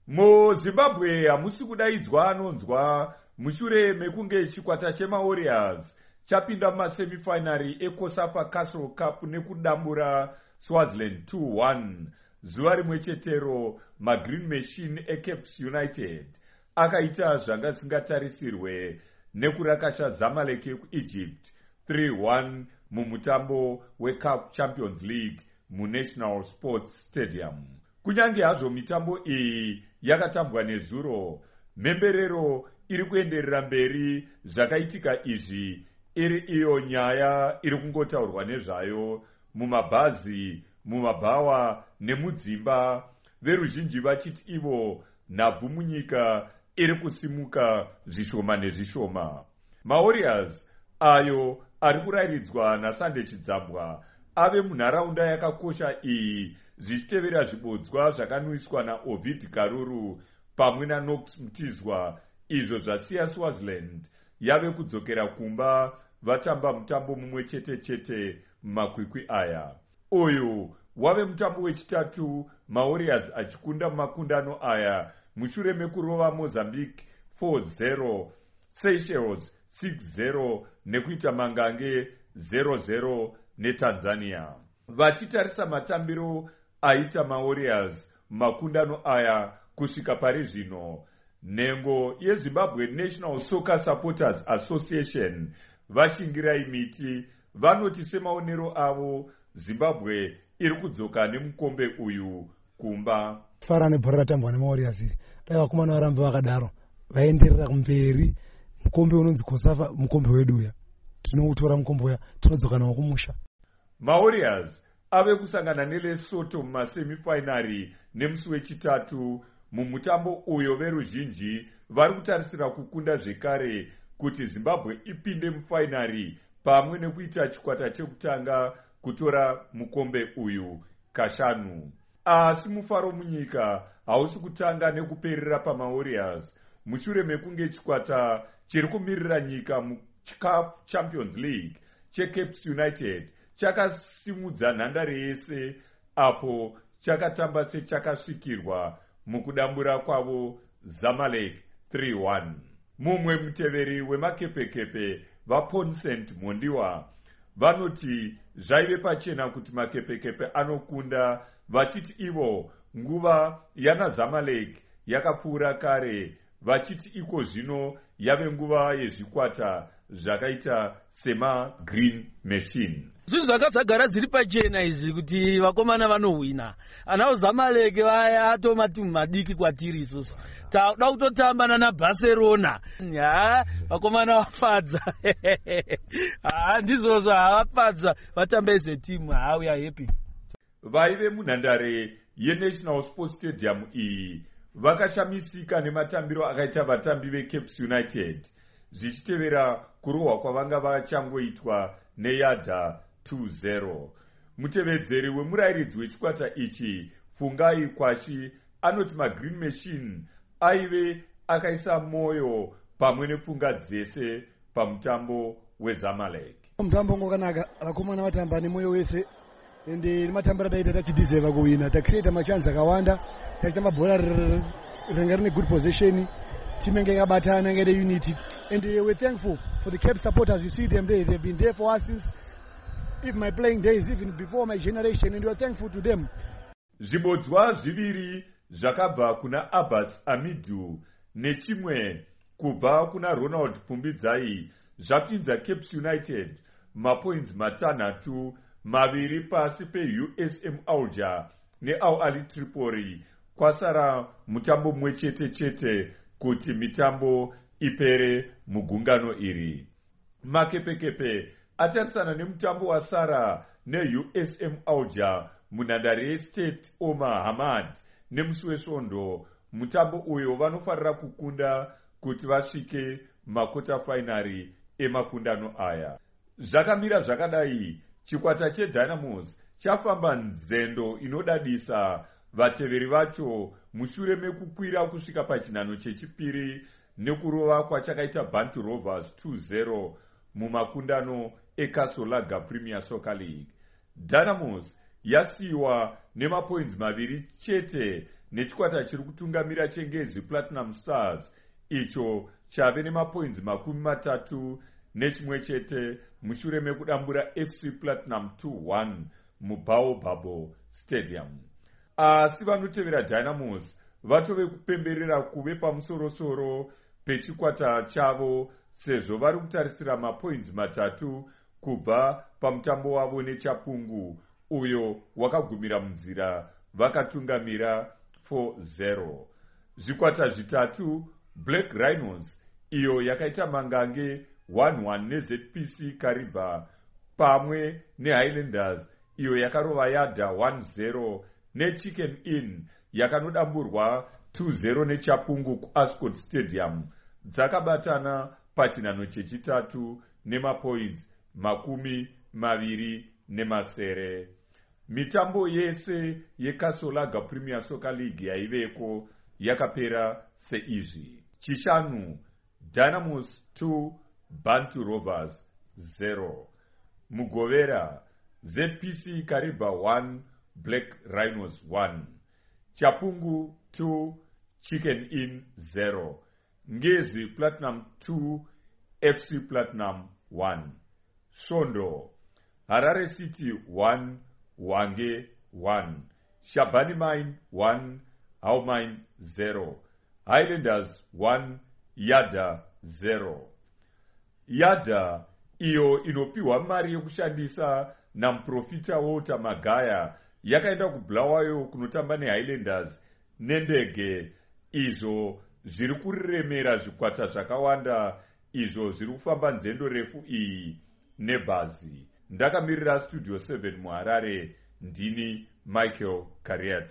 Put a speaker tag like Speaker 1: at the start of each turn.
Speaker 1: MuZimbabwe hamusi kudaidzwa anonzwa mushure mekunge chikwata chemawarriors chapinda mumasemifinary eCOSAFA Castle Cup nekudambura Swaziland 2-1. Zuva rimwe chetero maGreen Machine eCape United akaita zvanga zvisingatarisirwe nekurakasha Zamalek yekuEgypt 3-1 mumutambo weCAF Champions League muNational Sports Stadium. Kunyange hazvo mitambo iyi yakatambwa nezuro, mhemberero iri kuenderera mberi zvakaitika izvi iri iyo nyaya iri kungotaurwa nezvayo mumabhazi, mumabhawa nemudzimba, veruzhinji vachiti ivo nhabvu munyika iri kusimuka zvishoma nezvishoma. MaWarriors ayo ari kuraridzwa naSunday Chidzambwa ave munharaunda yakakosha iyi zvichitevera zvibodzwa zvakanwiswa naOvid Karuru pamwe naNox Mtizwa, izvo zvasiya Swaziland yave kudzokera kumba vatamba mutambo mumwe chete chete mumakwikwi aya. Uyu wave mutambo wechitatu MaWarriors achikunda mumakundano aya mushure mekurova Mozambique 4-0, Seychelles 6-0 nekuita mangange 0-0 neTanzania. Vachitarisa matambiro aita MaWarriors makundano aya kusvika pari zvino, nhengo yeZimbabwe National Soccer Supporters Association vashingirai miti vanoti semaonero avo Zimbabwe iri kudzoka nemukombe uyu kumba.
Speaker 2: Fara nebhora ratambwa neMaWarriors iri dai vakomana varambe vakadaro vaenderera kumberi, mukombe unonzi COSAFA mukombe wedu uya tinoutora mukombe uya tinodzoka nawo kumusha.
Speaker 1: MaWarriors ave kusangana neLesotho mumasemifinary nemusi wechitatu mumutambo uyo veruzhinji vari kutarisira kukunda zvekare kuti Zimbabwe ipinde mufinary pamwe nekuita chikwata chekutanga kutora mukombe uyu kashanu. Asi mufaro munyika hausi kutanga nekuperera paMaWarriors mushure mekunge chikwata chiri kumirira nyika muCAF Champions League cheCape United chakasimudza nhandare yese apo chakatamba sechakasvikirwa mukudambura kwavo Zamalek 3-1. Mumwe muteveri wemakepekepe vaPoncent Mondiwa vanoti zvaive pachena kuti makepekepe anokunda, vachiti ivo nguva yana Zamalek yakapfuura kare, vachiti iko zvino yave nguva yezvikwata zvakaita semaGreen Machine.
Speaker 3: Zvinhu zvakadzagara zviri pachena izvi kuti vakomana vanohwina. Anawo Zamalek vaya atomatimu madiki kwatiri isusu. Tauda kutotamba naBarcelona. Vakomana vafadza. Ndizvozvo havafadza vatambe setimu. We are happy.
Speaker 1: Vaive munhandare yeNational Sports Stadium iyi vakashamisika nematambiro akaita vatambi veCape United zvichitevera kurohwa kwavanga vachangoitwa neYada 2-0. Mutevedzeri wemurairidzi wechikwata ichi Fungai Kwashi anoti maGreen Machine aive akaisa moyo pamwe nepfunga dzese pamutambo weZamalek.
Speaker 2: Mutambo ngokanaka, vakomana vatamba nemoyo wese ende matambiro ataita tachidizeva kuwina, tacreate machances akawanda, tachitamba bhora rinenge rine good position, team inge yakabatana inge ine unity, and we're thankful for the Cape supporters. You see them there, they've been there for us since even my playing days, even before my generation, and we're thankful to them.
Speaker 1: Zvibodzwa zviviri zvakabva kuna Abbas Amidu nechimwe kubva kuna Ronald Pumbidzai zvapinza Cape United mapoints matanhatu, maviri pasi peUSM Alger neAl Ahly Tripoli, kwasara mutambo mumwe chete chete kuti mitambo ipere mugungano iri. Makepekepe atarisana nemutambo wasara neUSM Alger munhandare yeState Omar Hamad nemusi wesvondo. Mutambo uyo vanofarira kukunda kuti vasvike makota finary emakundano aya. Zvakamira zvakadai, chikwata cheDynamos chafamba nzendo inodadisa vateveri vacho mushure mekukwira kusvika pachinhano chechipiri nekurova kwachakaita Bantu Rovers 2-0 mumakundano eCasolaga Premier Soccer League. Dynamos yasiyiwa nemapoints maviri chete nechikwata chiri kutungamira chengezi Platinum Stars icho chave nemapoints 31 chete mushure mekudambura FC Platinum 2-1 muBaobab Stadium. Asi vanotevera Dynamos vatove kupemberera kuve pamusorosoro pechikwata chavo sezvo vari kutarisira mapoints 3 kubva pamutambo wavo neChapungu uyo wakagumira munzira vakatungamira 4-0. Zvikwata zvitatu Black Rhinos iyo yakaita mangange 1-1 neZPC Kariba pamwe neHighlanders iyo yakarova Yada 1-0 neChicken Inn yakanodamburwa 2-0 neChapungu kuAscot Stadium dzakabatana pachinhano chechitatu nemapoints 20. Mitambo yese yeKasolaga Premier Soccer League yaiveko yakapera seizvi: chishanu Dynamos 2 Bantu Rovers 0, Mugovera ZPC Kariba 1 Black Rhinos 1, Chapungu 2 Chicken Inn 0, Ngezi Platinum 2 FC Platinum 1, Sondo Harare City 1 Wange 1, Shabani Mine 1 Haumine 0, Highlanders 1 Yada 0. Yada iyo inopiwa mari yekushandisa namuprofita Walter Magaya yakaenda kuBulawayo kunotamba neHighlanders nendege, izvo zviri kuremera zvikwata zvakawanda izvo zviri kufamba nzendo refu iyi nebhazi. Ndakamirira Studio 7 muHarare, ndini Michael Kariat.